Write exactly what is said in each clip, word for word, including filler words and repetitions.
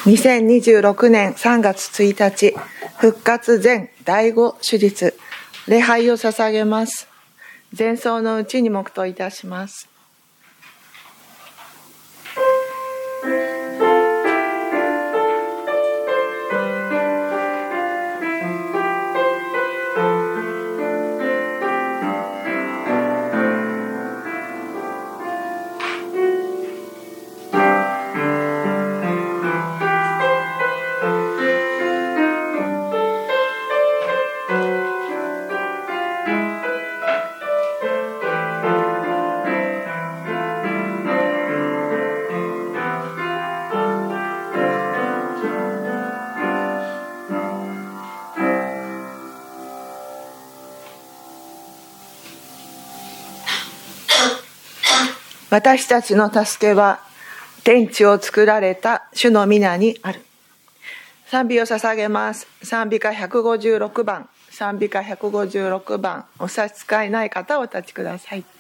にせんにじゅうろくねんさんがつついたち、復活前だいご手術、礼拝を捧げます。前奏のうちに黙祷いたします。私たちの助けは天地を作られた主の皆にある。賛美を捧げます。賛美歌ひゃくごじゅうろくばん、賛美歌ひゃくごじゅうろくばん、お差し支えない方はお立ちください。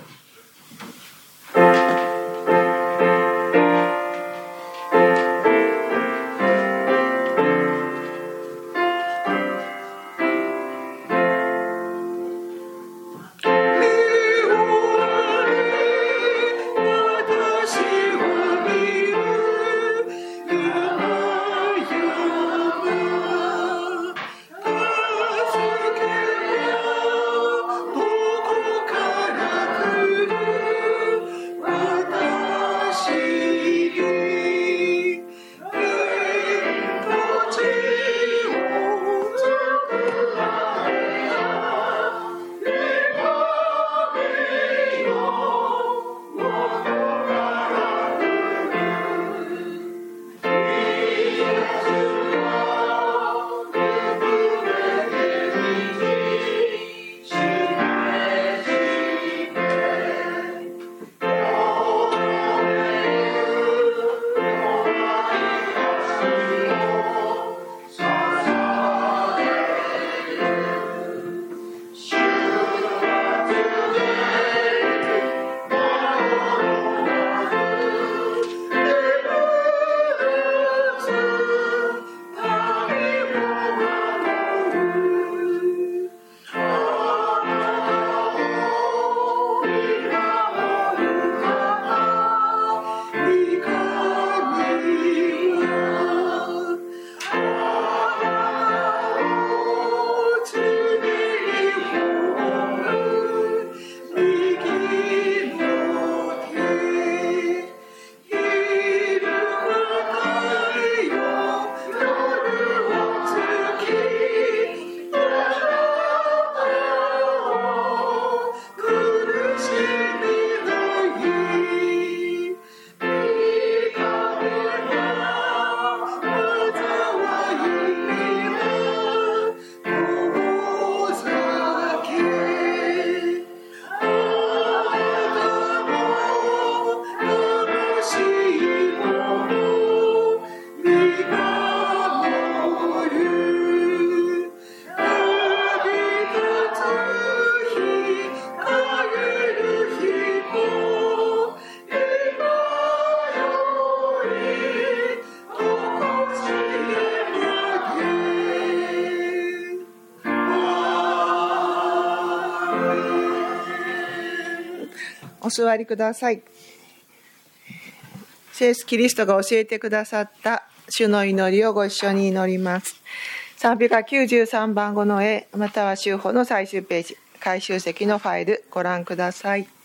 お座りください。聖スキリストが教えてくださった主の祈りをご一緒に祈ります。賛美歌きゅうじゅうさんばんごの絵、または修法の最終ページ、回収席のファイルご覧ください。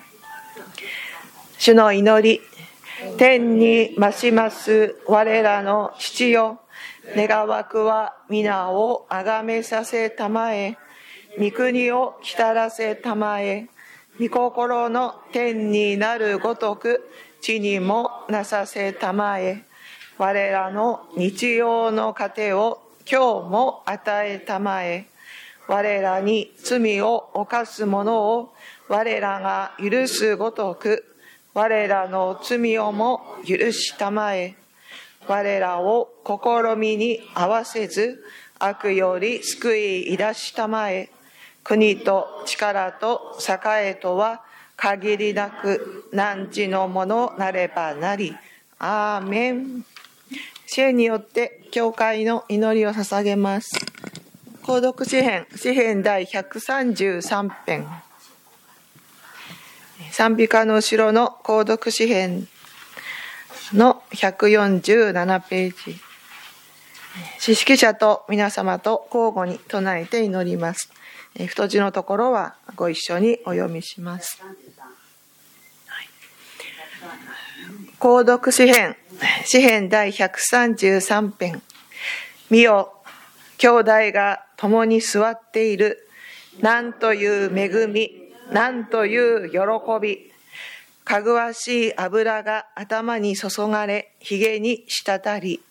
主の祈り。天に増します我らの父よ、願わくは皆をあがめさせたまえ、御国を来たらせたまえ、御心の天になるごとく地にもなさせたまえ、我らの日用の糧を今日も与えたまえ、我らに罪を犯す者を我らが許すごとく我らの罪をも許したまえ、我らを試みに合わせず悪より救い出したまえ、国と力と栄とは限りなく汝のものなればなり。アーメン。 支援によって教会の祈りを捧げます。購読詩編、詩編第ひゃくさんじゅうさん編。賛美歌の後ろの購読詩編のひゃくよんじゅうななページ。詩式者と皆様と交互に唱えて祈ります。太字のところはご一緒にお読みします。購読詩編、詩編第ひゃくさんじゅうさん編。見よ、兄弟が共に座っている。なんという恵み、なんという喜び。かぐわしい油が頭に注がれ、ひげに滴り。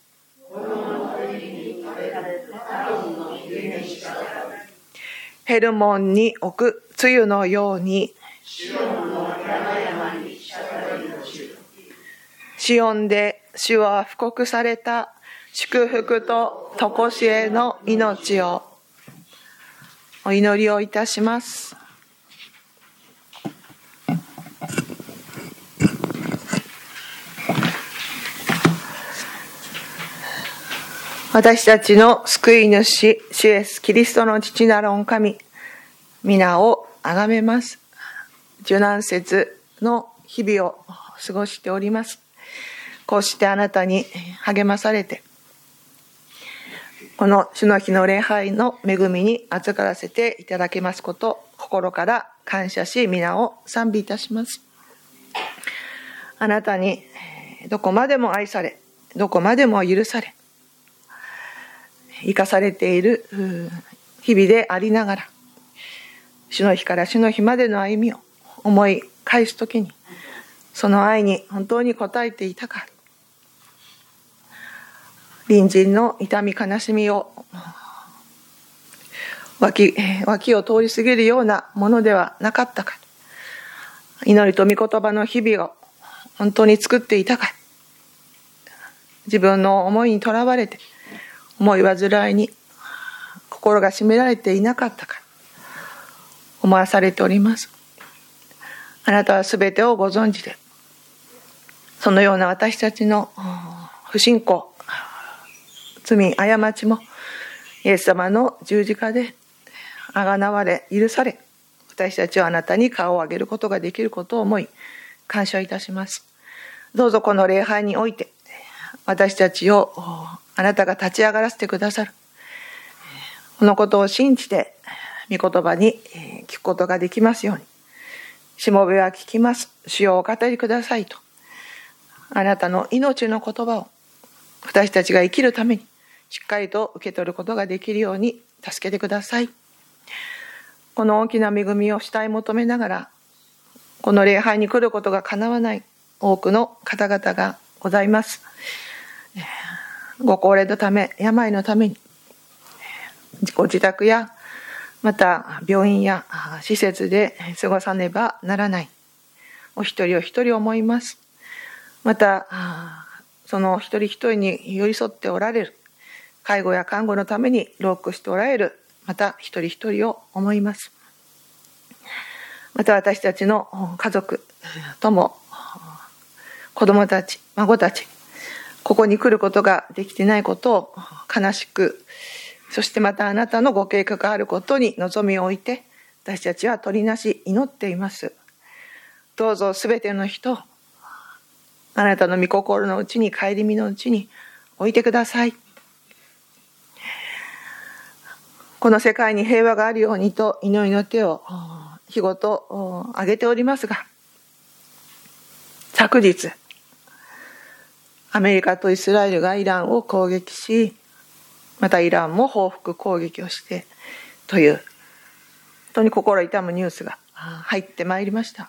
ヘルモンに置く露のように。シオンで主は布告された祝福と常しえの命を。お祈りをいたします。私たちの救い主、主イエスキリストの父なる御神、皆をあがめます。受難節の日々を過ごしております。こうしてあなたに励まされて、この主の日の礼拝の恵みに預からせていただけますこと、心から感謝し、皆を賛美いたします。あなたにどこまでも愛され、どこまでも許され、生かされている日々でありながら、主の日から主の日までの歩みを思い返すときに、その愛に本当に応えていたか、隣人の痛み悲しみを脇、脇を通り過ぎるようなものではなかったか、祈りと御言葉の日々を本当に作っていたか、自分の思いにとらわれて思い煩いに心が占められていなかったか思わされております。あなたはすべてをご存知で、そのような私たちの不信仰、罪、過ちもイエス様の十字架であがなわれ許され、私たちはあなたに顔を上げることができることを思い感謝いたします。どうぞこの礼拝において私たちをあなたが立ち上がらせてくださる、このことを信じて御言葉に聞くことができますように。しもべは聞きます、主よお語りくださいと、あなたの命の言葉を私たちが生きるためにしっかりと受け取ることができるように助けてください。この大きな恵みを慕い求めながら、この礼拝に来ることが叶わない多くの方々がございます。ご高齢のため、病のためにご自宅やまた病院や施設で過ごさねばならないお一人お一人思います。またその一人一人に寄り添っておられる、介護や看護のために労苦しておられるまた一人一人を思います。また私たちの家族とも子供たち、孫たち、ここに来ることができてないことを悲しく、そしてまたあなたのご計画があることに望みを置いて、私たちは取りなし祈っています。どうぞすべての人、あなたの御心のうちに、顧みのうちに置いてください。この世界に平和があるようにと祈りの手を日ごと挙げておりますが、昨日アメリカとイスラエルがイランを攻撃し、またイランも報復攻撃をしてという、本当に心痛むニュースが入ってまいりました。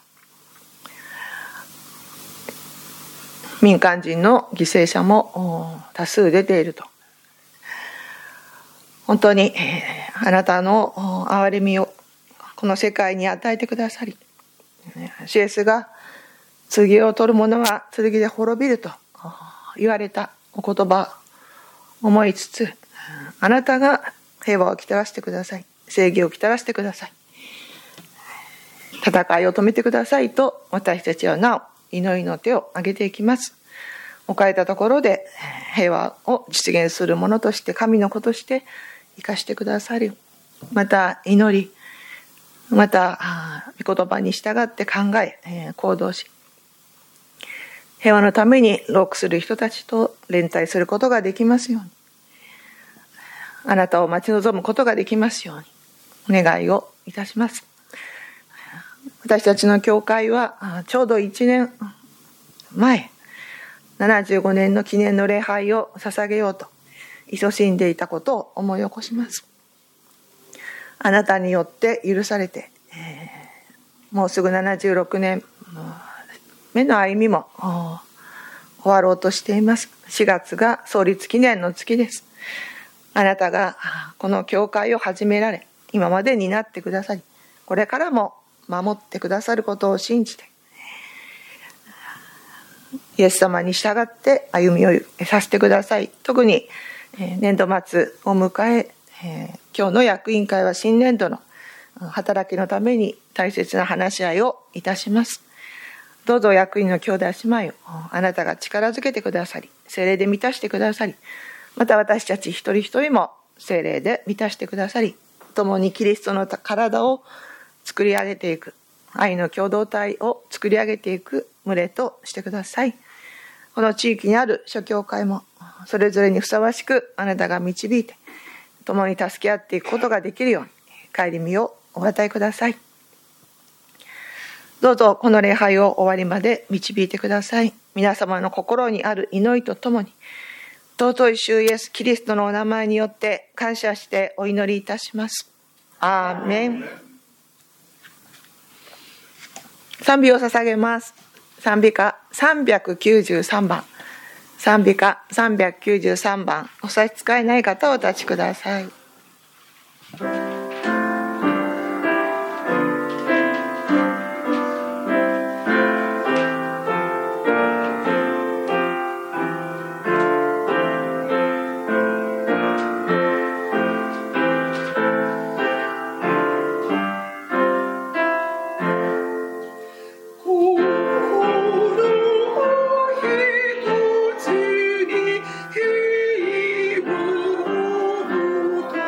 民間人の犠牲者も多数出ていると。本当にあなたの憐れみをこの世界に与えてくださり、主イエスが剣を取る者は剣で滅びると言われたお言葉を思いつつ、あなたが平和をきたらせてください、正義をきたらせてください、戦いを止めてくださいと、私たちはなお祈りの手を挙げていきます。 置かれたところで平和を実現するものとして、神の子として生かしてくださり、また祈り、また御言葉に従って考え行動し、平和のために労苦する人たちと連帯することができますように、あなたを待ち望むことができますようにお願いをいたします。私たちの教会はちょうどいちねんまえ、ななじゅうごねんの記念の礼拝を捧げようと勤しんでいたことを思い起こします。あなたによって許されて、えー、もうすぐななじゅうろくねんめの歩みも終わろうとしています。しがつが創立記念の月です。あなたがこの教会を始められ、今までになってくださり、これからも守ってくださることを信じて、イエス様に従って歩みをさせてください。特に年度末を迎え、今日の役員会は新年度の働きのために大切な話し合いをいたします。どうぞ役員の兄弟姉妹をあなたが力づけてくださり、聖霊で満たしてくださり、また私たち一人一人も聖霊で満たしてくださり、共にキリストの体を作り上げていく、愛の共同体を作り上げていく群れとしてください。この地域にある諸教会もそれぞれにふさわしくあなたが導いて、共に助け合っていくことができるように帰り身をお与えください。どうぞこの礼拝を終わりまで導いてください。皆様の心にある祈りとともに、尊い主イエスキリストのお名前によって感謝してお祈りいたします。アーメン。賛美を捧げます。賛美歌さんびゃくきゅうじゅうさんばん、賛美歌さんびゃくきゅうじゅうさんばん、お差し支えない方はお立ちください。 「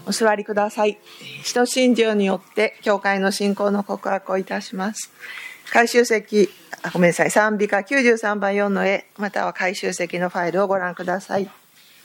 お座りください。使徒信条によって教会の信仰の告白をいたします。回収席、あごめんなさい、賛美歌きゅうじゅうさんばんよんの絵、または回収席のファイルをご覧ください。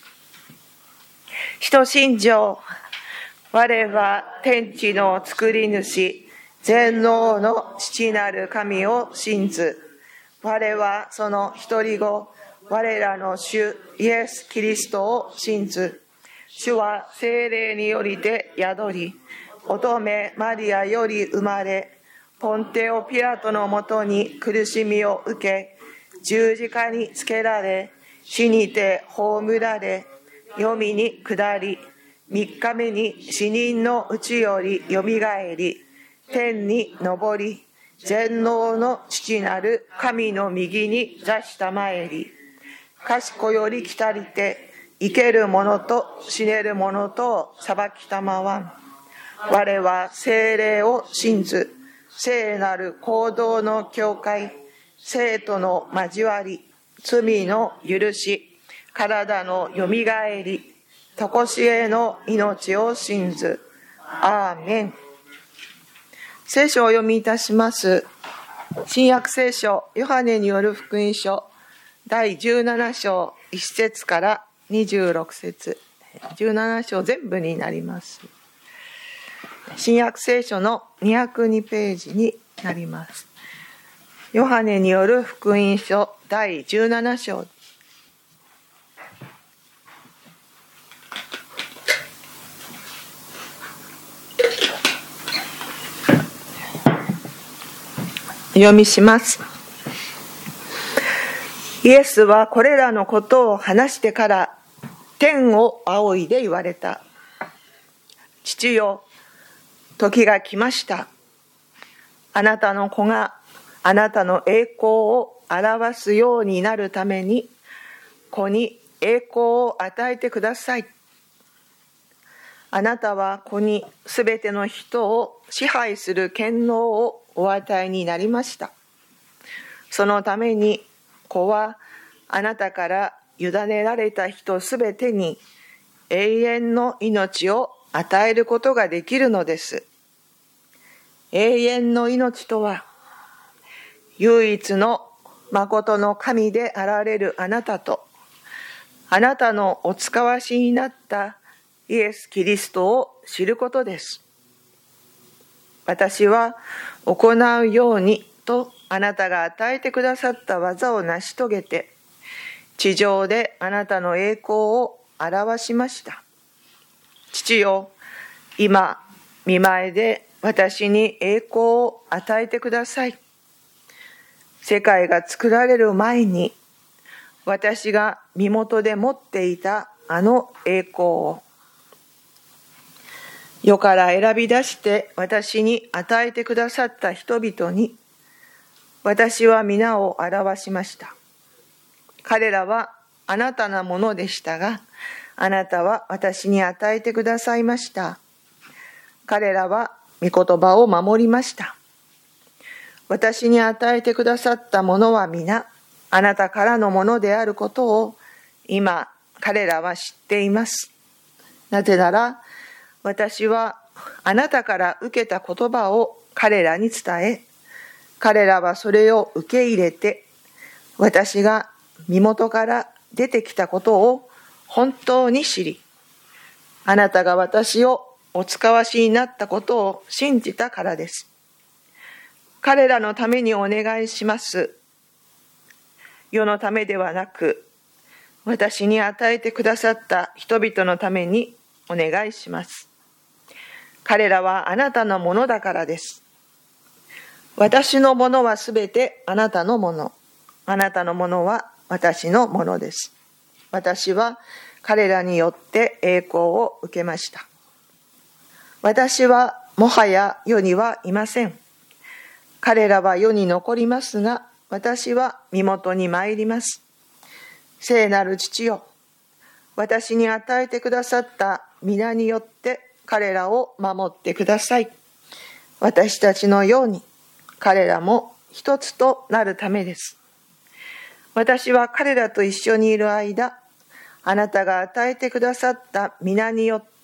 使徒信条、我は天地の作り主、全能の父なる神を信ず。我はその一人子、我らの主イエス・キリストを信ず。主は聖霊によりて宿り、乙女マリアより生まれ、ポンテオ・ピラトのもとに苦しみを受け、十字架につけられ、死にて葬られ、黄泉に下り、三日目に死人のうちよりよみがえり、天に昇り、全能の父なる神の右に座したまえり、賢より来たりて、生ける者と死ねる者とを裁きたまわん。我は聖霊を信ず、聖なる行動の教会、聖との交わり、罪の許し、体のよみがえり、とこしえの命を信ず。アーメン。聖書をお読みいたします。新約聖書、ヨハネによる福音書、だいじゅうなな章いち節からにじゅうろく節、じゅうなな章全部になります。新約聖書のにひゃくにページになります。ヨハネによる福音書だいじゅうなな章。読みします。イエスはこれらのことを話してから天を仰いで言われた。父よ、時が来ました。あなたの子があなたの栄光を表すようになるために、子に栄光を与えてください。あなたは子にすべての人を支配する権能をお与えになりました。そのために子はあなたから委ねられた人すべてに永遠の命を与えることができるのです。永遠の命とは、唯一の誠の神であられるあなたと、あなたのお使わしになったイエス・キリストを知ることです。私は行うようにとあなたが与えてくださった技を成し遂げて、地上であなたの栄光を表しました。父よ、今、御前で私に栄光を与えてください。世界が作られる前に、私が身元で持っていたあの栄光を、世から選び出して私に与えてくださった人々に、私は皆を表しました。彼らはあなたのものでしたが、あなたは私に与えてくださいました。彼らは御言葉を守りました。私に与えてくださったものは皆、あなたからのものであることを、今、彼らは知っています。なぜなら、私はあなたから受けた言葉を彼らに伝え、彼らはそれを受け入れて、私が身元から出てきたことを本当に知り、あなたが私をお使わしになったことを信じたからです。彼らのためにお願いします。世のためではなく、私に与えてくださった人々のためにお願いします。彼らはあなたのものだからです。私のものはすべてあなたのもの。あなたのものは私のものです。私は彼らによって栄光を受けました。私はもはや世にはいません。彼らは世に残りますが、私は身元に参ります。聖なる父よ、私に与えてくださった皆によって彼らを守ってください。私たちのように彼らも一つとなるためです。私は彼らと一緒にいる間、あなたが与えてくださった皆によって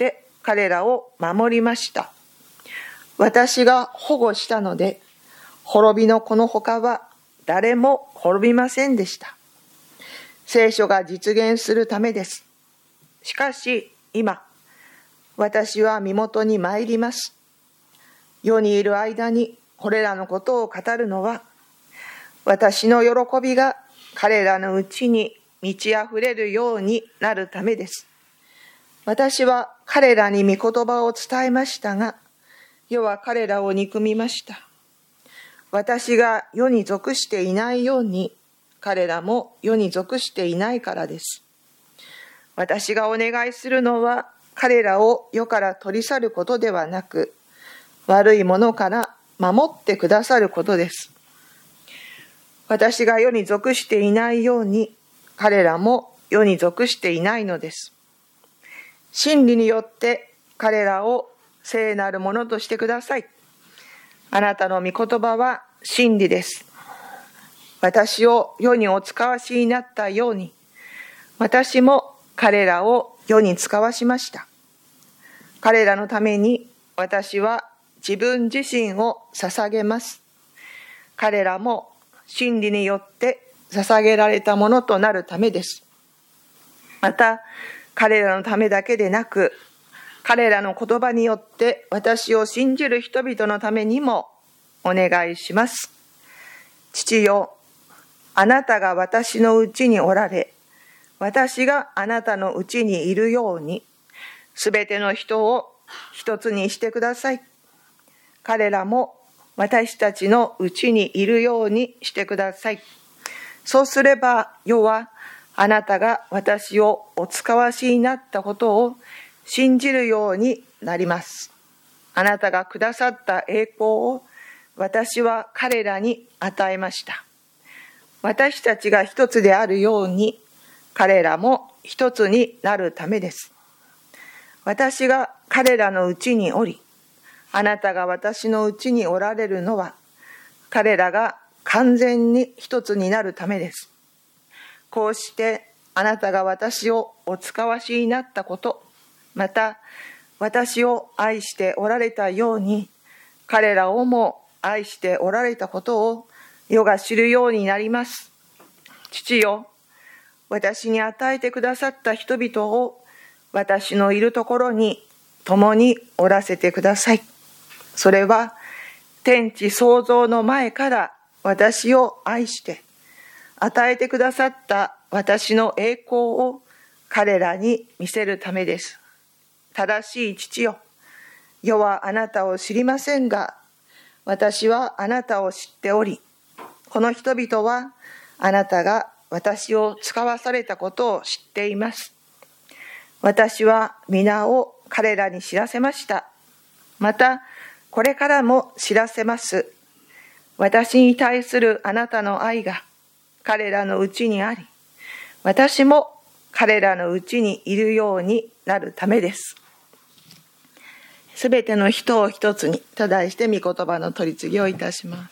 彼らを守りました。私が保護したので、滅びの子のほかは誰も滅びませんでした。聖書が実現するためです。しかし今、私は身元に参ります。世にいる間にこれらのことを語るのは、私の喜びが彼らのうちに満ち溢れるようになるためです。私は彼らに御言葉を伝えましたが、世は彼らを憎みました。私が世に属していないように、彼らも世に属していないからです。私がお願いするのは、彼らを世から取り去ることではなく、悪いものから守ってくださることです。私が世に属していないように、彼らも世に属していないのです。真理によって彼らを聖なるものとしてください。あなたの御言葉は真理です。私を世にお使わしになったように、私も彼らを世に使わしました。彼らのために私は自分自身を捧げます。彼らも真理によって捧げられたものとなるためです。また、彼らのためだけでなく、彼らの言葉によって私を信じる人々のためにもお願いします。父よ、あなたが私のうちにおられ、私があなたのうちにいるように、すべての人を一つにしてください。彼らも私たちのうちにいるようにしてください。そうすれば、世はあなたが私をお使わしになったことを信じるようになります。あなたがくださった栄光を私は彼らに与えました。私たちが一つであるように、彼らも一つになるためです。私が彼らのうちにおり、あなたが私のうちにおられるのは、彼らが完全に一つになるためです。こうしてあなたが私をお使わしになったこと、また私を愛しておられたように、彼らをも愛しておられたことを世が知るようになります。父よ、私に与えてくださった人々を私のいるところに共におらせてください。それは天地創造の前から私を愛して与えてくださった私の栄光を彼らに見せるためです。正しい父よ、世はあなたを知りませんが、私はあなたを知っており、この人々はあなたが私を使わされたことを知っています。私は皆を彼らに知らせました。また、これからも知らせます。私に対するあなたの愛が彼らのうちにあり、私も彼らのうちにいるようになるためです。すべての人を一つにと題して御言葉の取り次ぎをいたします。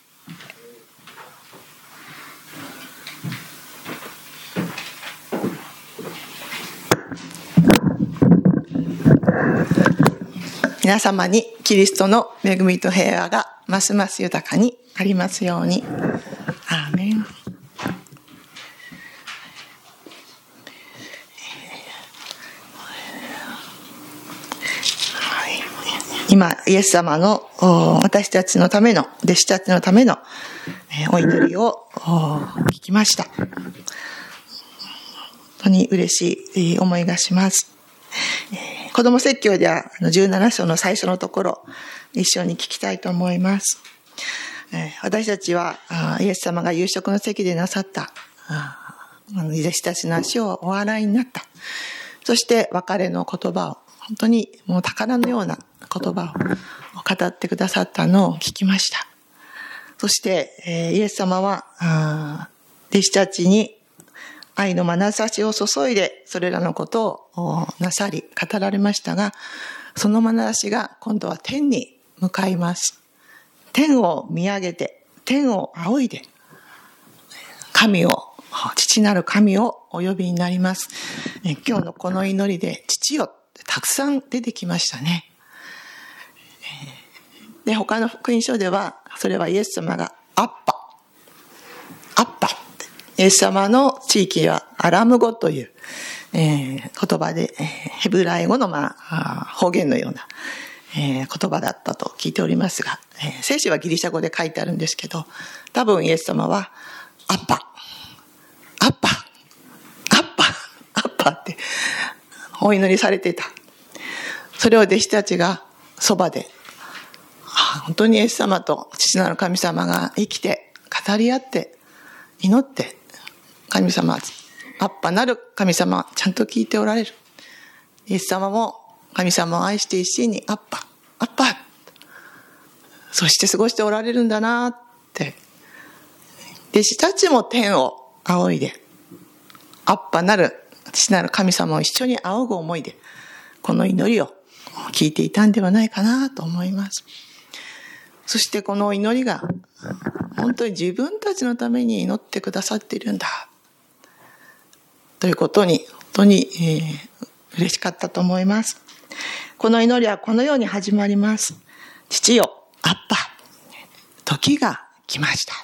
皆様にキリストの恵みと平和がますます豊かにありますように。アーメン。今、イエス様の私たちのための、弟子たちのためのお祈りを聞きました。本当に嬉しい思いがします。子ども説教ではじゅうなな章の最初のところ、一緒に聞きたいと思います。私たちはイエス様が夕食の席でなさった弟子たちの足をお洗いになった。そして別れの言葉を、本当にもう宝のような言葉を語ってくださったのを聞きました。そしてイエス様は弟子たちに愛の眼差しを注いでそれらのことをなさり語られましたが、その眼差しが今度は天に向かいます。天を見上げて、天を仰いで、神を、父なる神をお呼びになります。今日のこの祈りで、父よ、 たくさん出てきましたね。で、他の福音書では、それはイエス様がアッパ、アッパって、イエス様の地域はアラム語という、えー、言葉で、えー、ヘブライ語の、まあ、方言のような、えー、言葉だったと聞いておりますが、えー、聖書はギリシャ語で書いてあるんですけど、多分イエス様はアッパ、アッパ、アッパ、アッパってお祈りされていた。それを弟子たちがそばで、本当にイエス様と父なる神様が生きて語り合って祈って、神様、アッパなる神様ちゃんと聞いておられる。イエス様も神様を愛して一心にアッパ、アッパ、そして過ごしておられるんだなって、弟子たちも天を仰いで、アッパなる父なる神様を一緒に仰ぐ思いで、この祈りを聞いていたんではないかなと思います。そしてこの祈りが本当に自分たちのために祈ってくださっているんだということに本当に、えー、嬉しかったと思います。この祈りはこのように始まります。父よ、アッパ、時が来ました。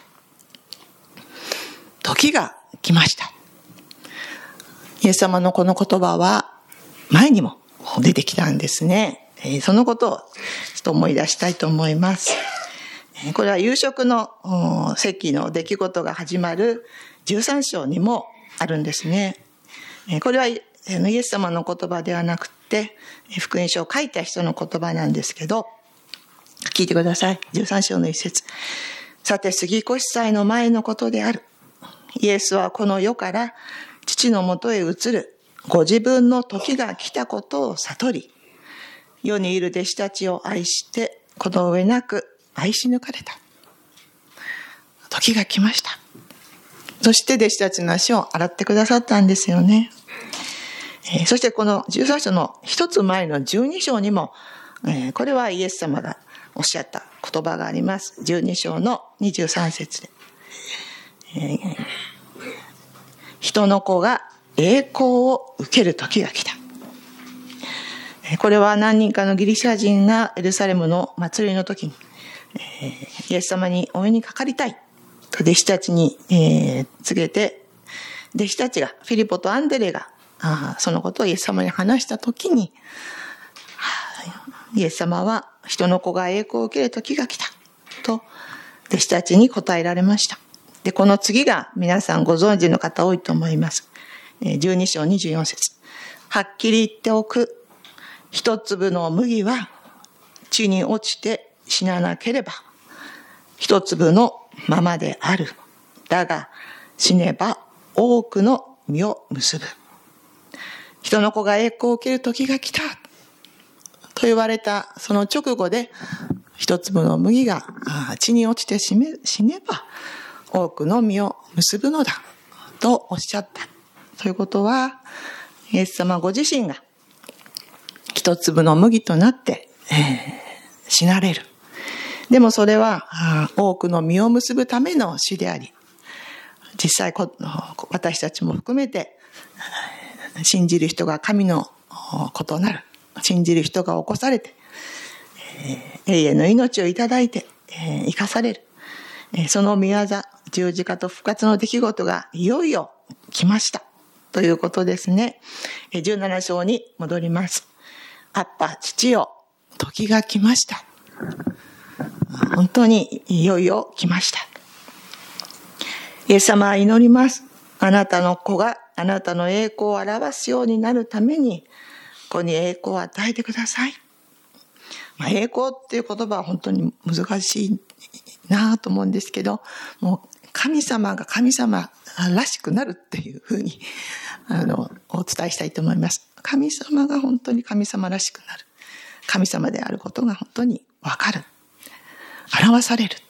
時が来ました。イエス様のこの言葉は前にも出てきたんですね。そのことをちょっと思い出したいと思います。これは夕食の席の出来事が始まるじゅうさん章にもあるんですね。これはイエス様の言葉ではなくて福音書を書いた人の言葉なんですけど、聞いてください。じゅうさん章の一節。さて杉越祭の前のことである。イエスはこの世から父のもとへ移るご自分の時が来たことを悟り、世にいる弟子たちを愛してこの上なく愛し抜かれた。時が来ました。そして弟子たちの足を洗ってくださったんですよね。えー、そしてこのじゅうさん章の一つ前のじゅうに章にも、えー、これはイエス様がおっしゃった言葉があります。じゅうに章のにじゅうさん節で、えー、人の子が栄光を受ける時が来た。これは何人かのギリシャ人がエルサレムの祭りの時に、えー、イエス様にお目にかかりたいと弟子たちに、えー、告げて、弟子たちがフィリポとアンデレがあそのことをイエス様に話した時に、イエス様は人の子が栄光を受ける時が来たと弟子たちに答えられました。で、この次が皆さんご存知の方多いと思います。じゅうに章にじゅうよん節。はっきり言っておく。一粒の麦は地に落ちて死ななければ一粒のままである。だが死ねば多くの実を結ぶ。人の子が栄光を受ける時が来たと言われたその直後で、一粒の麦が地に落ちて死ねば多くの実を結ぶのだとおっしゃった。ということは、イエス様ご自身が一粒の麦となって、えー、死なれる。でもそれは多くの実を結ぶための死であり、実際私たちも含めて信じる人が神の子となる、信じる人が起こされて、えー、永遠の命をいただいて、えー、生かされる、えー、その御業、十字架と復活の出来事がいよいよ来ましたということですね。じゅうなな章に戻ります。アッパ、父よ、時が来ました。本当にいよいよ来ました。イエス様は祈ります。あなたの子があなたの栄光を表すようになるために、子に栄光を与えてください。まあ、栄光っていう言葉は本当に難しいなと思うんですけど、もう神様が神様らしくなるっていうふうにあのお伝えしたいと思います。神様が本当に神様らしくなる。神様であることが本当にわかる。表される。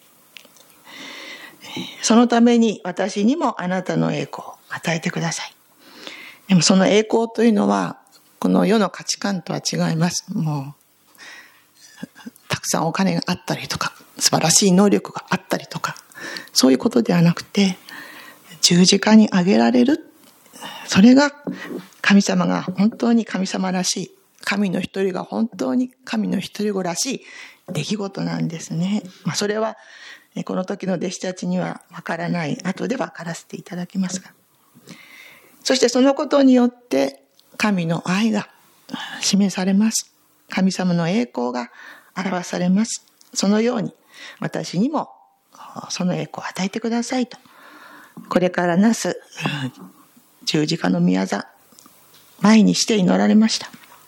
そのために私にもあなたの栄光を与えてください。でもその栄光というのはこの世の価値観とは違います。もうたくさんお金があったりとか、素晴らしい能力があったりとか、そういうことではなくて、十字架にあげられる。それが神様が本当に神様らしい神の一人が本当に神の一人子らしい出来事なんですね。まあ、それはこの時の弟子たちにはわからない、後でわからせていただきますが、そしてそのことによって神の愛が示されます。神様の栄光が表されます。そのように私にもその栄光を与えてくださいと、これからなす十字架の御業前にして祈られました。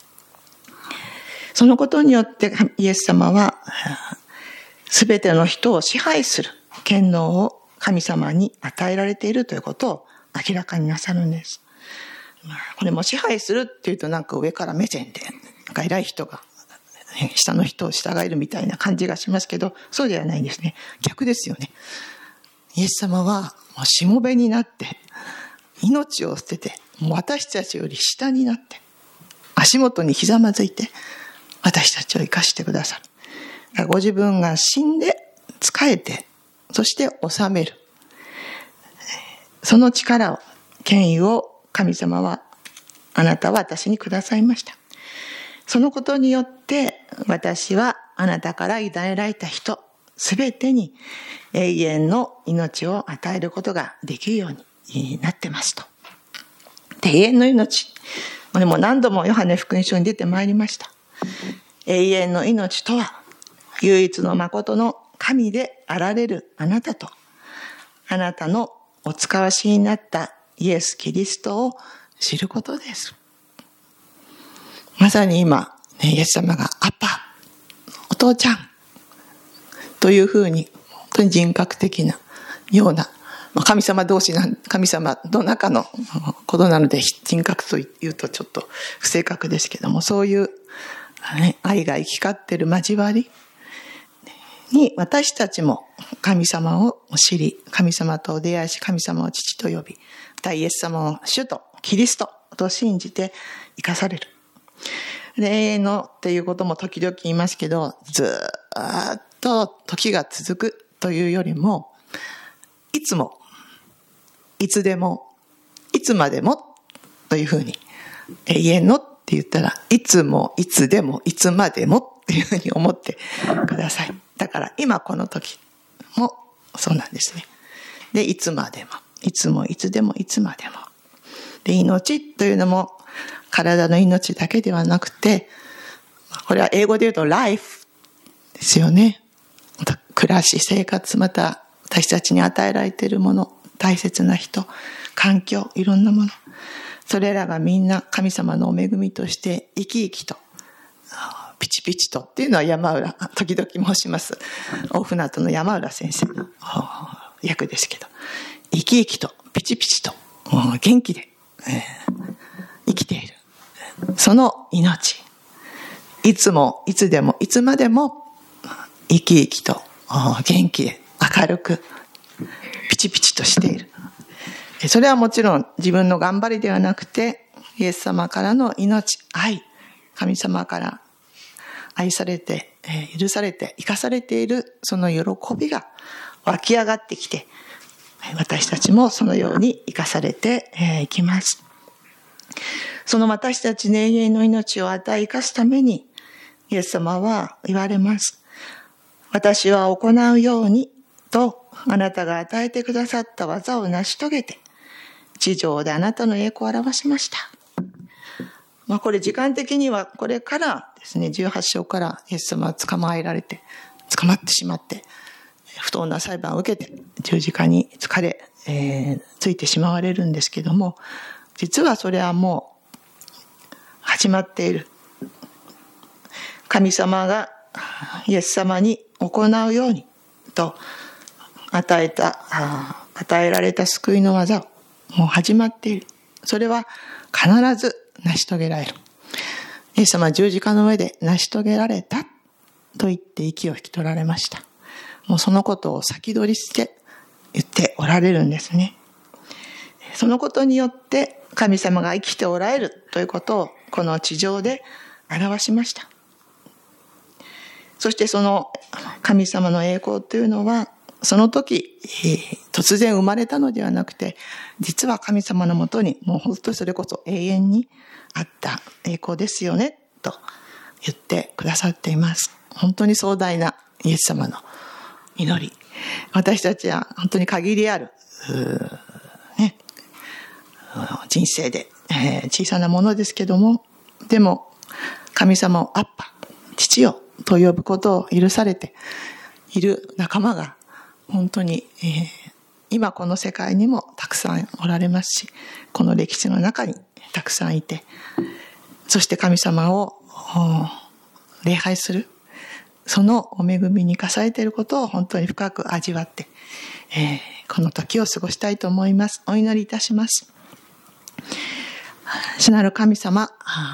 そのことによってイエス様はすべての人を支配する権能を神様に与えられているということを明らかになさるんです。これも支配するっていうとなんか上から目線でなんか偉い人が下の人を従えるみたいな感じがしますけど、そうではないんですね。逆ですよね。イエス様はもうしもべになって命を捨てて、もう私たちより下になって足元にひざまずいて私たちを生かしてくださる。ご自分が死んで仕えて、そして治める、その力を、権威を神様は、あなたは私にくださいました。そのことによって私はあなたから委ねられた人すべてに永遠の命を与えることができるようになってますと。で、永遠の命、これも何度もヨハネ福音書に出てまいりました。永遠の命とは唯一の誠の神であられるあなたと、あなたのお使わしになったイエス・キリストを知ることです。まさに今、ね、イエス様がアッパ、お父ちゃんというふうに、本当に人格的なような、神様同士な、神様の中のことなので人格というとちょっと不正確ですけども、そういう、ね、愛が行き交っている交わりに私たちも神様を知り、神様と出会いし、神様を父と呼び、またイエス様を主とキリストと信じて生かされる。で、永遠のっていうことも時々言いますけど、ずーっと時が続くというよりも、いつも、いつでも、いつまでもというふうに、永遠のって言ったら、いつも、いつでも、いつまでもっていうふうに思ってください。だから今この時もそうなんですね。で、いつまでも、いつも、いつでも、いつまでも。で、命というのも体の命だけではなくて、これは英語で言うと life ですよね。また暮らし、生活、また私たちに与えられているもの、大切な人、環境、いろんなもの。それらがみんな神様のお恵みとして生き生きと、ピチピチとっていうのは山浦、時々申します。大船渡の山浦先生の役ですけど、生き生きと、ピチピチと、元気で、えー、生きている。その命。いつも、いつでも、いつまでも生き生きと、元気で、明るく、ピチピチとしている。それはもちろん自分の頑張りではなくて、イエス様からの命、愛、神様から愛されて、許されて、生かされているその喜びが湧き上がってきて、私たちもそのように生かされていきます。その私たちに永遠の命を与え生かすために、イエス様は言われます。私は行うようにと、あなたが与えてくださった技を成し遂げて、地上であなたの栄光を表しました。まあこれ時間的にはこれからですね、じゅうはち章からイエス様は捕まえられて、捕まってしまって、不当な裁判を受けて十字架につかれ、えー、ついてしまわれるんですけども、実はそれはもう始まっている。神様がイエス様に行うようにと与えた、与えられた救いの技をもう始まっている。それは必ず成し遂げられる。イエス様は十字架の上で成し遂げられたと言って息を引き取られました。もうそのことを先取りして言っておられるんですね。そのことによって神様が生きておられるということをこの地上で表しました。そしてその神様の栄光というのはその時突然生まれたのではなくて、実は神様のもとにもう本当にそれこそ永遠にあった栄光ですよねと言ってくださっています。本当に壮大なイエス様の祈り。私たちは本当に限りある、ね、人生で、えー、小さなものですけども、でも神様をアッパ、父よと呼ぶことを許されている仲間が本当に、えー、今この世界にもたくさんおられますし、この歴史の中にたくさんいて、そして神様を礼拝する、そのお恵みに生かされていることを本当に深く味わって、えー、この時を過ごしたいと思います。お祈りいたします。主なる神様、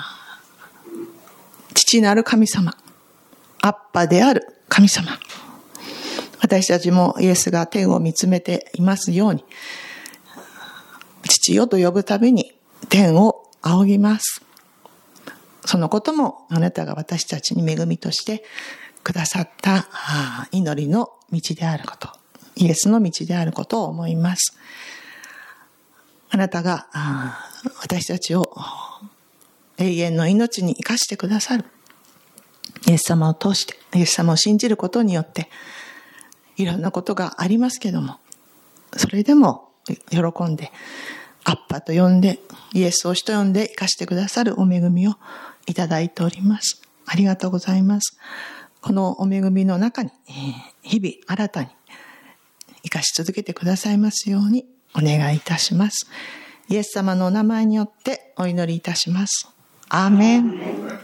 父なる神様、アッパである神様、私たちもイエスが天を見つめていますように、父よと呼ぶたびに天を仰ぎます。そのこともあなたが私たちに恵みとしてくださった祈りの道であること、イエスの道であることを思います。あなたが私たちを永遠の命に生かしてくださる。イエス様を通して、イエス様を信じることによっていろんなことがありますけども、それでも喜んでアッパと呼んで、イエスを主と呼んで生かしてくださるお恵みをいただいております。ありがとうございます。このお恵みの中に日々新たに生かし続けてくださいますようにお願いいたします。イエス様のお名前によってお祈りいたします。アーメン。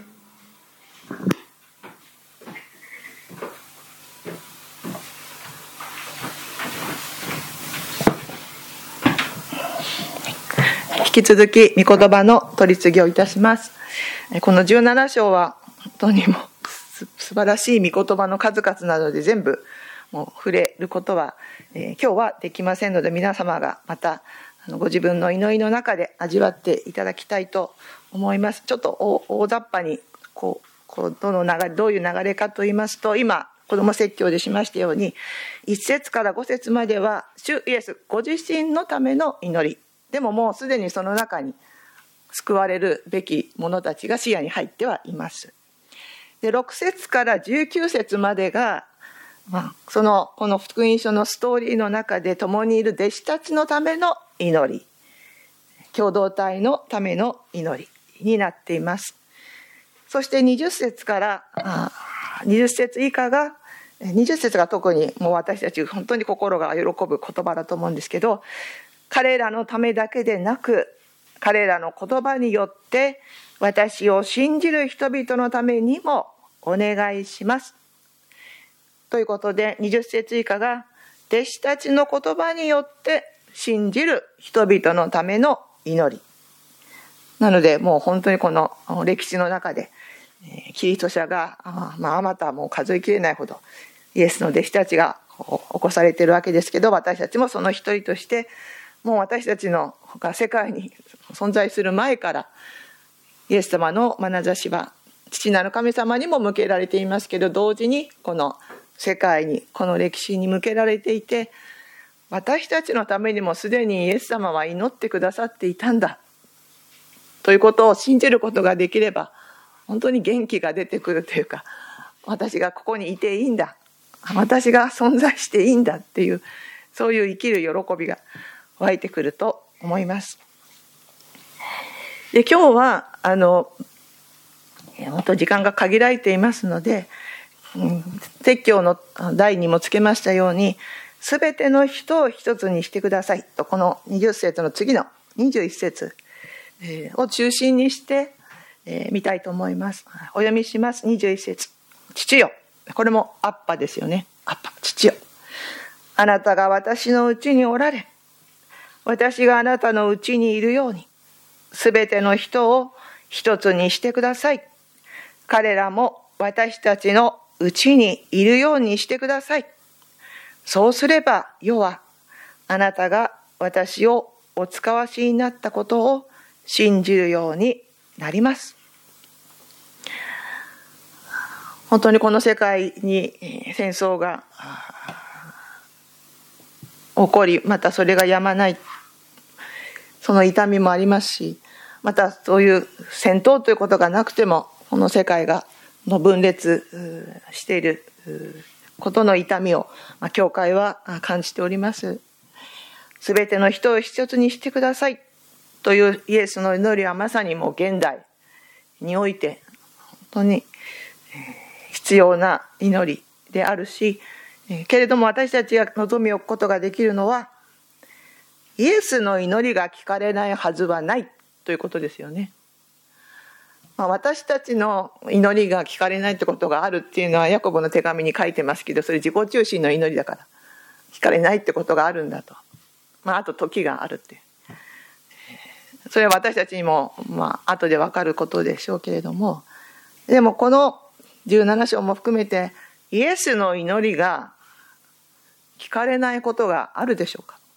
引き続き御言葉の取り次ぎをいたします。このじゅうなな章は本当にもう素晴らしい御言葉の数々なので、全部もう触れることは、えー、今日はできませんので、皆様がまたあのご自分の祈りの中で味わっていただきたいと思います。ちょっと大雑把にこうこうどの流れどういう流れかと言いますと、今子ども説教でしましたように、いっ節からご節までは主イエスご自身のための祈りでも、もうすでにその中に救われるべき者たちが視野に入ってはいます。でろく節からじゅうきゅう節までが、まあ、そのこの福音書のストーリーの中で共にいる弟子たちのための祈り、共同体のための祈りになっています。そしてにじゅう節からにじゅう節以下が、にじゅう節が特にもう私たち本当に心が喜ぶ言葉だと思うんですけど、彼らのためだけでなく、彼らの言葉によって私を信じる人々のためにもお願いしますということで、にじゅう節以下が弟子たちの言葉によって信じる人々のための祈りなので、もう本当にこの歴史の中でキリスト者があまあまたもう数えきれないほどイエスの弟子たちが起こされているわけですけど、私たちもその一人として、もう私たちのが世界に存在する前からイエス様の眼差しは父なる神様にも向けられていますけど、同時にこの世界に、この歴史に向けられていて、私たちのためにもすでにイエス様は祈ってくださっていたんだということを信じることができれば、本当に元気が出てくるというか、私がここにいていいんだ、私が存在していいんだっていう、そういう生きる喜びが湧いてくると思います。で、今日はあの本当時間が限られていますので、うん、説教の題にもつけましたように、すべての人を一つにしてくださいと、このにじゅう節の次のにじゅういち節を中心にして見たいと思います。お読みします。にじゅういち節。父よ、これもアッパですよね。アッパ、父よ、あなたが私のうちにおられ、私があなたのうちにいるように、すべての人を一つにしてください。彼らも私たちのうちにいるようにしてください。そうすれば世はあなたが私をお使わしになったことを信じるようになります。本当にこの世界に戦争が起こり、またそれがやまない、その痛みもありますし、またそういう戦闘ということがなくてもこの世界がの分裂していることの痛みを教会は感じております。すべての人を一つにしてくださいというイエスの祈りはまさにもう現代において本当に必要な祈りであるし、けれども私たちが望みを置くことができるのは、イエスの祈りが聞かれないはずはないということですよね。まあ、私たちの祈りが聞かれないってことがあるっていうのはヤコブの手紙に書いてますけど、それ自己中心の祈りだから聞かれないってことがあるんだと、まあ、あと時があるって、それは私たちにもまあ後で分かることでしょうけれども、でもこのじゅうなな章も含めてイエスの祈りが聞かれないことがあるでしょうか。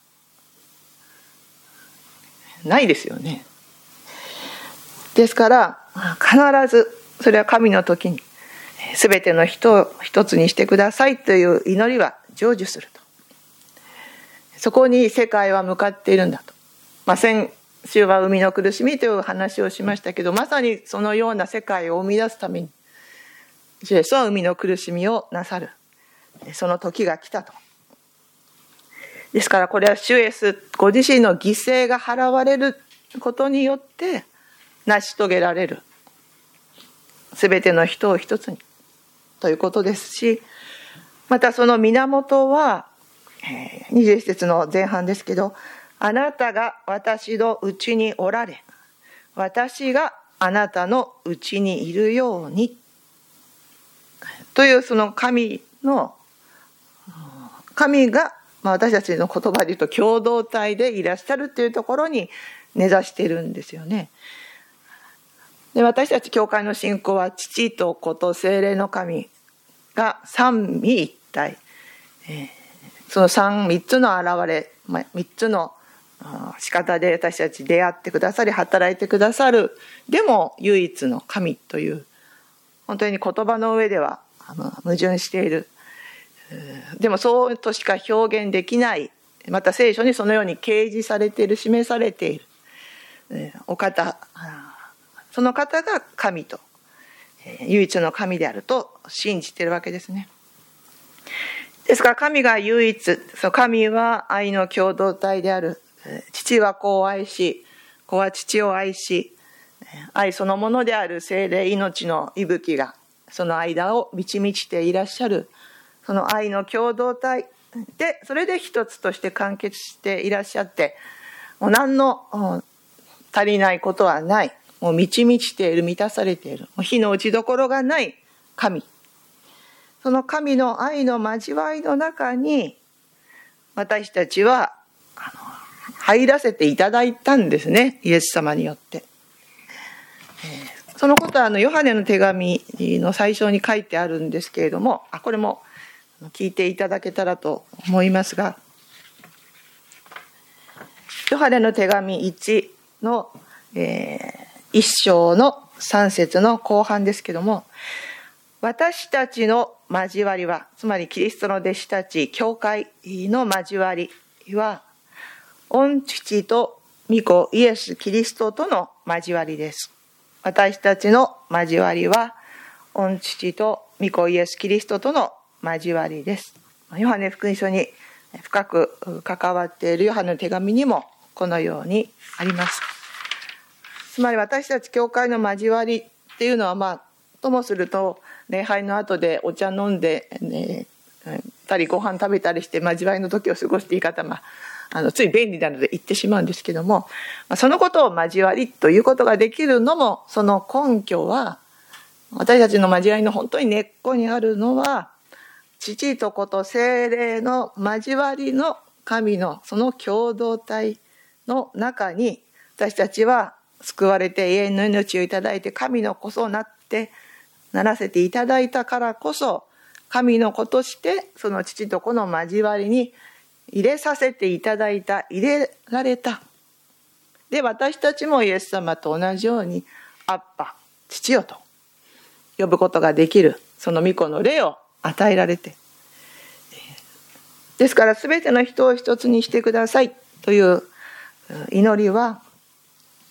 ないですよね。ですから必ずそれは神の時に全ての人を一つにしてくださいという祈りは成就すると、そこに世界は向かっているんだと、まあ、先週は生みの苦しみという話をしましたけど、まさにそのような世界を生み出すためにイエスは生みの苦しみをなさる、その時が来たと。ですからこれは主イエスご自身の犠牲が払われることによって成し遂げられるすべての人を一つにということですし、またその源はにじゅういち節の前半ですけど、あなたが私のうちにおられ、私があなたのうちにいるようにという、その神の神がまあ私たちの言葉で言うと共同体でいらっしゃるというところに根ざしているんですよね。で、私たち教会の信仰は父と子と聖霊の神が三位一体、えー、その三三つの現れ、まあ、三つの仕方で私たち出会ってくださり働いてくださる、でも唯一の神という、本当に言葉の上では矛盾している、でもそうとしか表現できない、また聖書にそのように掲示されている、示されているお方、その方が神と唯一の神であると信じているわけですね。ですから神が唯一、その神は愛の共同体である。父は子を愛し、子は父を愛し、愛そのものである聖霊、命の息吹がその間を満ち満ちていらっしゃる、その愛の共同体で、それで一つとして完結していらっしゃって、もう何の足りないことはない、もう満ち満ちている、満たされている、もう火の打ちどころがない神、その神の愛の交わりの中に私たちはあの入らせていただいたんですね、イエス様によって。えー、そのことはあのヨハネの手紙の最初に書いてあるんですけれども、あこれも聞いていただけたらと思いますが、ヨハネの手紙いちの、えー、いっ章のさん節の後半ですけども、私たちの交わりは、つまりキリストの弟子たち教会の交わりは御父と御子イエス・キリストとの交わりです。私たちの交わりは御父と御子イエス・キリストとの交わりです。ヨハネ福音書に深く関わっているヨハネの手紙にもこのようにあります。つまり私たち教会の交わりっていうのは、まあともすると礼拝の後でお茶飲んで、ね、たりご飯食べたりして交わりの時を過ごしていい方、まああのつい便利なので言ってしまうんですけども、そのことを交わりということができるのも、その根拠は、私たちの交わりの本当に根っこにあるのは、父と子と聖霊の交わりの神のその共同体の中に、私たちは救われて永遠の命をいただいて神の子となってならせていただいたからこそ、神の子としてその父と子の交わりに入れさせていただいた、入れられた。で、私たちもイエス様と同じようにアッパ、父よと呼ぶことができる、その御子の霊を与えられて、ですから全ての人を一つにしてくださいという祈りは、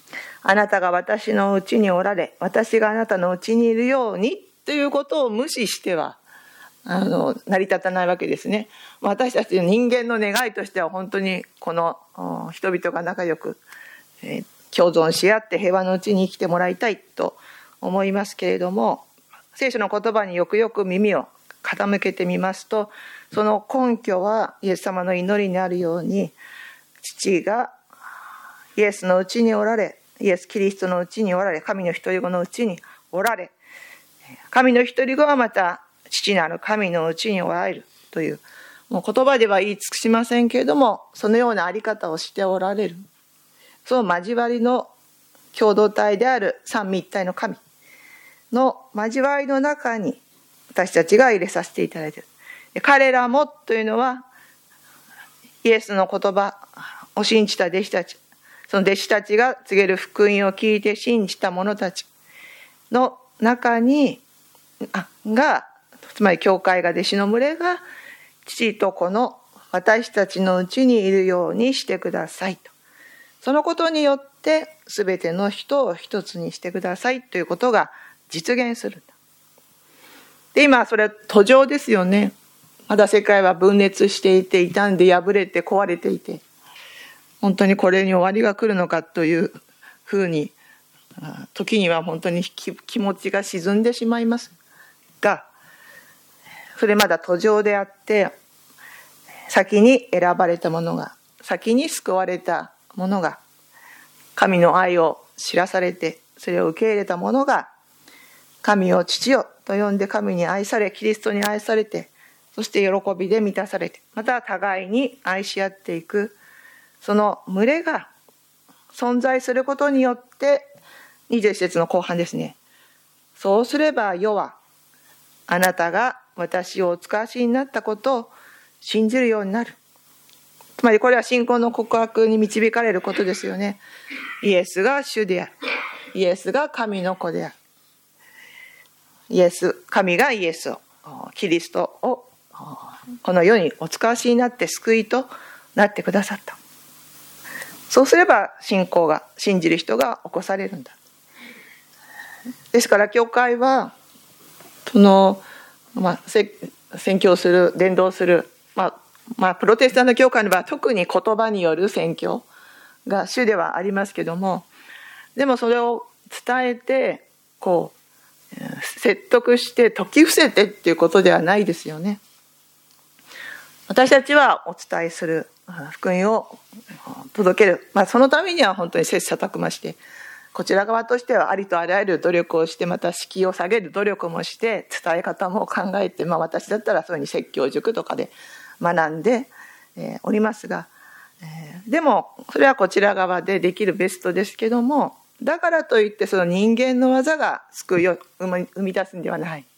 あなたが私のうちにおられ、私があなたのうちにいるようにということを無視してはあの成り立たないわけですね。私たちの人間の願いとしては本当にこの人々が仲良く、えー、共存し合って平和のうちに生きてもらいたいと思いますけれども、聖書の言葉によくよく耳を傾けてみますと、その根拠はイエス様の祈りにあるように、父がイエスのうちにおられ、イエス・キリストのうちにおられ、神の一人子のうちにおられ、神の一人子はまた父なる神のうちにおられるという、もう言葉では言い尽くしませんけれども、そのようなあり方をしておられる、その交わりの共同体である三位一体の神の交わりの中に私たちが入れさせていただいている。彼らもというのは、イエスの言葉を信じた弟子たち、その弟子たちが告げる福音を聞いて信じた者たちの中にあが、つまり教会が、弟子の群れが父と子の私たちのうちにいるようにしてくださいと。そのことによって全ての人を一つにしてくださいということが実現するんだ。で、今それは途上ですよね。まだ世界は分裂していて、傷んで破れて壊れていて、本当にこれに終わりが来るのかというふうに時には本当に気持ちが沈んでしまいますが、それまだ途上であって、先に選ばれた者が、先に救われた者が、神の愛を知らされてそれを受け入れた者が、神を父よと呼んで神に愛され、キリストに愛されて、そして喜びで満たされて、また互いに愛し合っていく、その群れが存在することによって、にじゅういち節の後半ですね。そうすれば世はあなたが私をお使わしになったことを信じるようになる。つまりこれは信仰の告白に導かれることですよね。イエスが主である。イエスが神の子である。イエス、神がイエスを、キリストをこの世にお使わしになって救いとなってくださった。そうすれば信仰が、信じる人が起こされるんだ。ですから教会はその、まあ、宣教する、伝道する、まあまあ、プロテスタント教会の場合は特に言葉による宣教が主ではありますけども、でもそれを伝えてこう説得して説き伏せてっていうことではないですよね。私たちはお伝えする、福音を届ける、まあ、そのためには本当に切磋琢磨して、こちら側としてはありとあらゆる努力をして、また敷居を下げる努力もして、伝え方も考えて、まあ、私だったらそういうふうに説教塾とかで学んでおりますが、でもそれはこちら側でできるベストですけども、だからといってその人間の技が救いを生み出すんではない。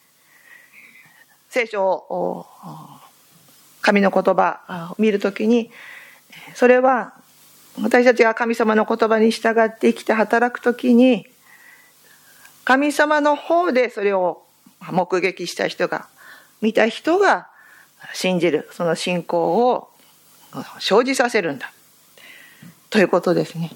聖書を、神の言葉を見るときに、それは私たちが神様の言葉に従って生きて働くときに、神様の方でそれを目撃した人が、見た人が信じる、その信仰を生じさせるんだということですね。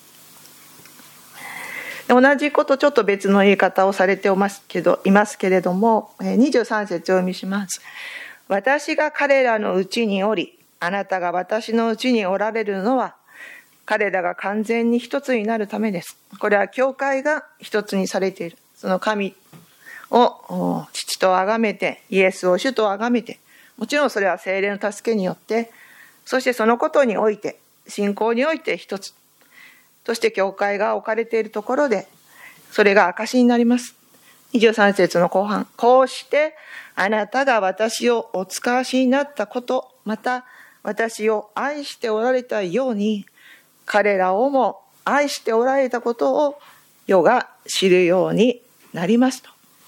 同じことちょっと別の言い方をされていますけど、いますけれども、にじゅうさん節をお読みします。私が彼らのうちにおり、あなたが私のうちにおられるのは、彼らが完全に一つになるためです。これは教会が一つにされている。その神を父と崇めて、イエスを主と崇めて、もちろんそれは聖霊の助けによって、そしてそのことにおいて、信仰において一つとして教会が置かれているところで、それが証になります。にじゅうさん節の後半、こうしてあなたが私をお使わしになったこと、また私を愛しておられたように、彼らをも愛しておられたことを世が知るようになりますと。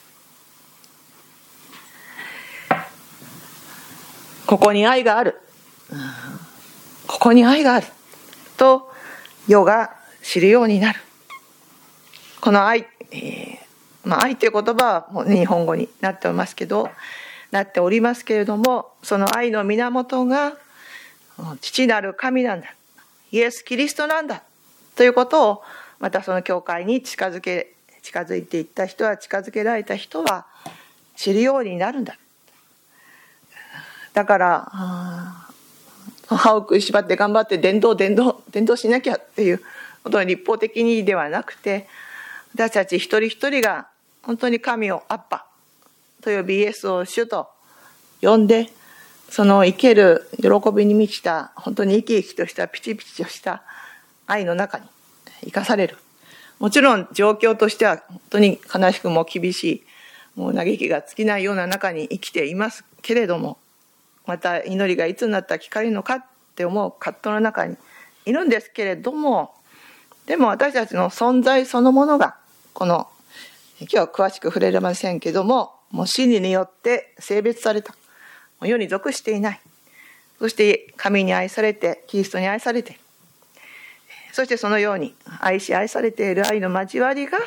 ここに愛がある、ここに愛があると世が知るようになる。この愛、えーまあ、愛という言葉はもう日本語になっておりますけど、なっておりますけれども、その愛の源が父なる神なんだ、イエス・キリストなんだということをまたその教会に近づけ近づいていった人は、近づけられた人は知るようになるんだ。だから歯を食いしばって頑張って伝道伝道伝道しなきゃっていうことに立法的にではなくて、私たち一人一人が本当に神をアッパと呼び、イエスを主と呼んで、その生ける喜びに満ちた、本当に生き生きとしたピチピチとした愛の中に生かされる。もちろん状況としては本当に悲しくも厳しい、もう嘆きが尽きないような中に生きていますけれども、また祈りがいつになったら聞かれるのかって思う葛藤の中にいるんですけれども、でも私たちの存在そのものが、この今日は詳しく触れれませんけども、もう真理によって性別された、世に属していない、そして神に愛されて、キリストに愛されて、そしてそのように愛し愛されている愛の交わりが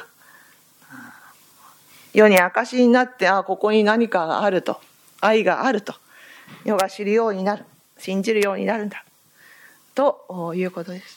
世に証しになって、ああここに何かがあると、愛があると世が知るようになる、信じるようになるんだということです。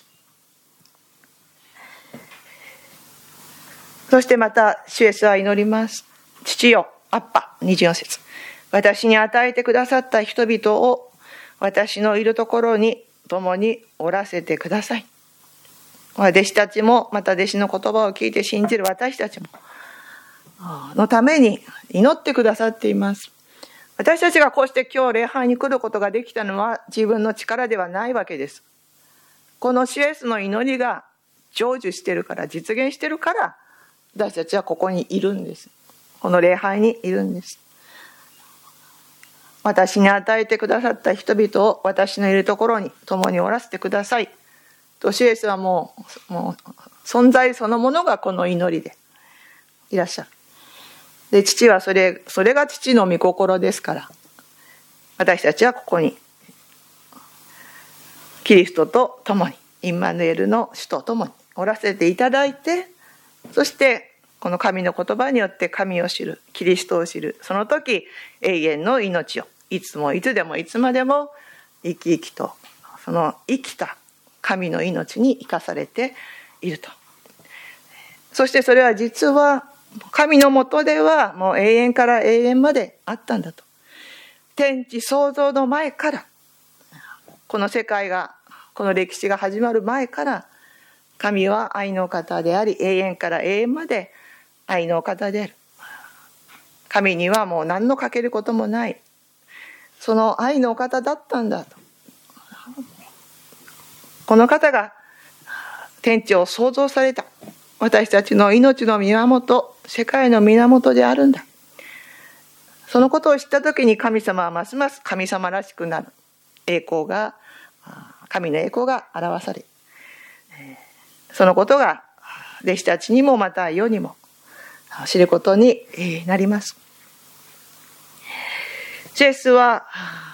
そしてまた主イエスは祈ります。父よ、アッパ、にじゅうよん節、私に与えてくださった人々を私のいるところに共におらせてください。弟子たちも、また弟子の言葉を聞いて信じる私たちものために祈ってくださっています。私たちがこうして今日礼拝に来ることができたのは自分の力ではないわけです。この主イエスの祈りが成就しているから、実現しているから私たちはここにいるんです。この礼拝にいるんです。私に与えてくださった人々を私のいるところに共におらせてくださいと、主イエスはもう、もう存在そのものがこの祈りでいらっしゃる。で、父はそれ、それが父の御心ですから、私たちはここにキリストと共に、インマヌエルの主と共におらせていただいて、そしてこの神の言葉によって神を知る、キリストを知る、その時永遠の命をいつもいつでもいつまでも生き生きと、その生きた神の命に生かされていると。そしてそれは実は神のもとではもう永遠から永遠まであったんだと。天地創造の前から、この世界が、この歴史が始まる前から、神は愛の方であり、永遠から永遠まで愛の方である。神にはもう何のかけることもない、その愛の方だったんだと。この方が天地を創造された、私たちの命の源、世界の源であるんだ。そのことを知ったときに神様はますます神様らしくなる。栄光が、神の栄光が表され、そのことが弟子たちにもまた世にも知ることになります。イエスは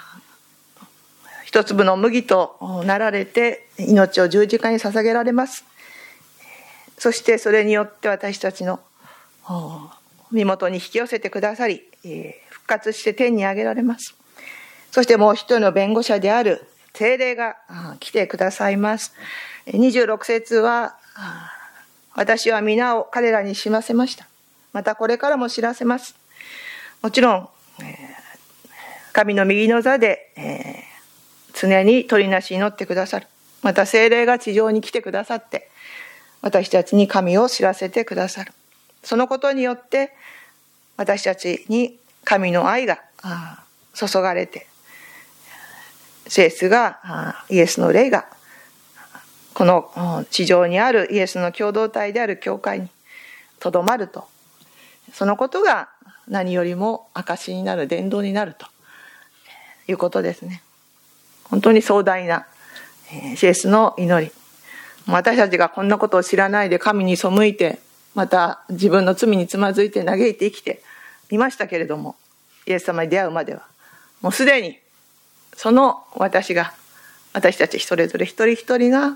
一粒の麦となられて命を十字架に捧げられます。そしてそれによって私たちの身元に引き寄せてくださり、復活して天に上げられます。そしてもう一人の弁護者である聖霊が来てくださいます。にじゅうろく節は、私は皆を彼らに知らせました。またこれからも知らせます。もちろん神の右の座で常に取りなし祈ってくださる。また聖霊が地上に来てくださって私たちに神を知らせてくださる。そのことによって私たちに神の愛が注がれて、イエスがイエスの霊がこの地上にあるイエスの共同体である教会にとどまると、そのことが何よりも証になる、伝道になるということですね。本当に壮大なイエスの祈り。私たちがこんなことを知らないで神に背いて、また自分の罪につまずいて嘆いて生きていましたけれども、イエス様に出会うまではもうすでにその私が、私たちそれぞれ一人一人が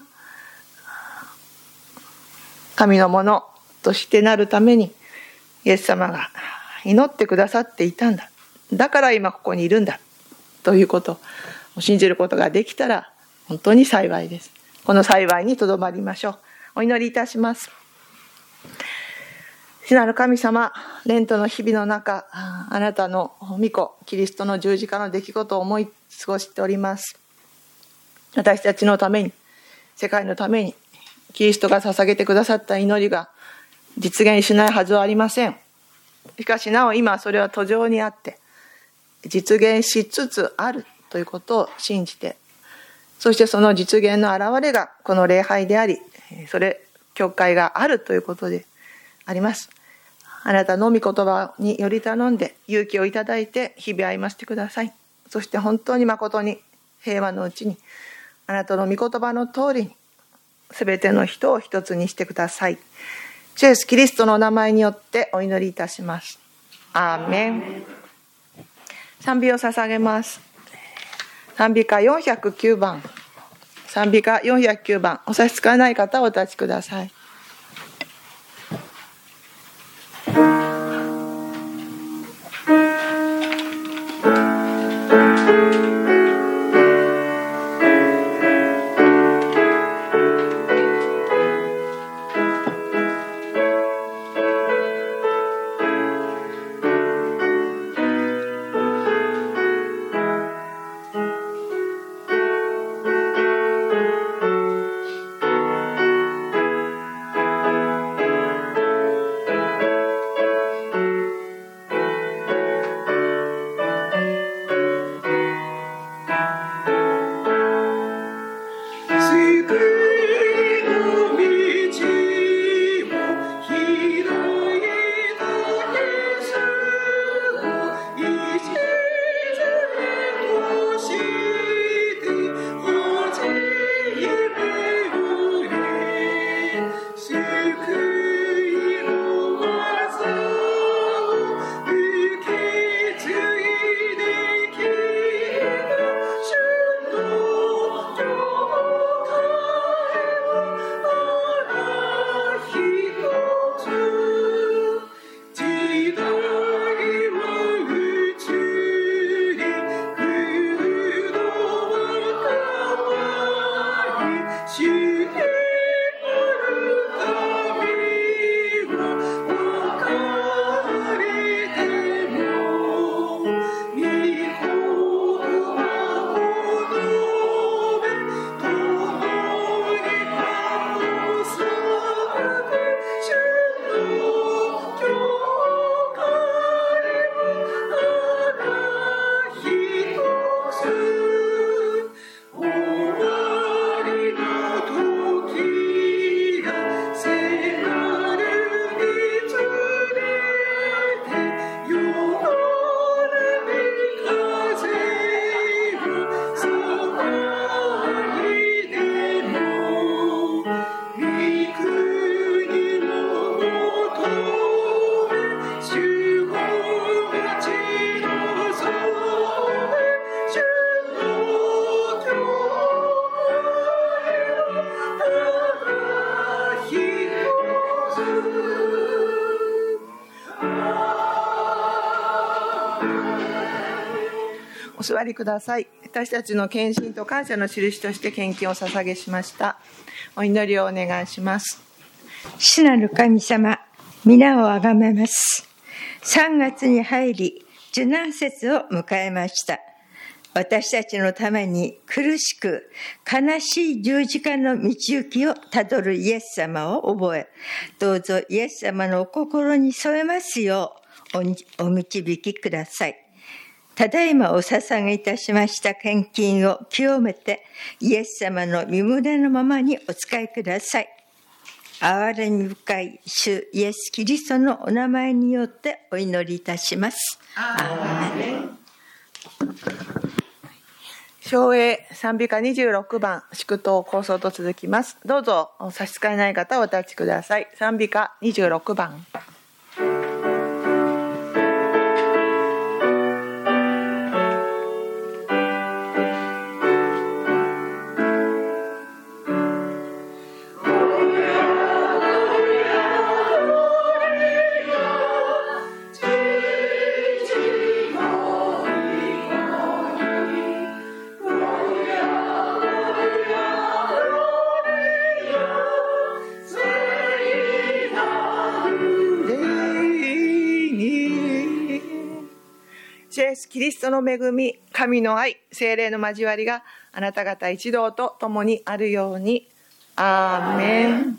神のものとしてなるためにイエス様が祈ってくださっていたんだ。だから今ここにいるんだということを信じることができたら本当に幸いです。この幸いにとどまりましょう。 お祈りいたします。主なる神様、レントの日々の中、あなたの御子キリストの十字架の出来事を思い過ごしております。私たちのために、世界のためにキリストが捧げてくださった祈りが実現しないはずはありません。しかしなお今それは途上にあって実現しつつあるということを信じて、そしてその実現の現れがこの礼拝であり、それ教会があるということであります。あなたの御言葉により頼んで勇気をいただいて日々歩ませてください。そして本当に誠に平和のうちにあなたの御言葉の通りにすべての人を一つにしてください。主イエスキリストのお名前によってお祈りいたします。アーメン。賛美を捧げます。賛美歌よんひゃくきゅうばん、賛美歌よんひゃくきゅうばん、お差し支えない方はお立ちください。お座りください。私たちの献身と感謝の印として献金を捧げしました。お祈りをお願いします。 主なる神様、皆をあがめます。さんがつに入り、受難節を迎えました。私たちのために苦しく悲しい十字架の道行きをたどるイエス様を覚え、どうぞイエス様のお心に添えますよう お, お導きください。ただいまお捧げいたしました献金を清めてイエス様の御胸のままにお使いください。憐れみ深い主イエスキリストのお名前によってお祈りいたします。アーメン。 唱詠賛美歌にじゅうろくばん、祝祷構想と続きます。どうぞ差し支えない方はお立ちください。賛美歌にじゅうろくばん。 「 主イエスキリストの恵み、神の愛、聖霊の交わりがあなた方一同と共にあるように。アーメン。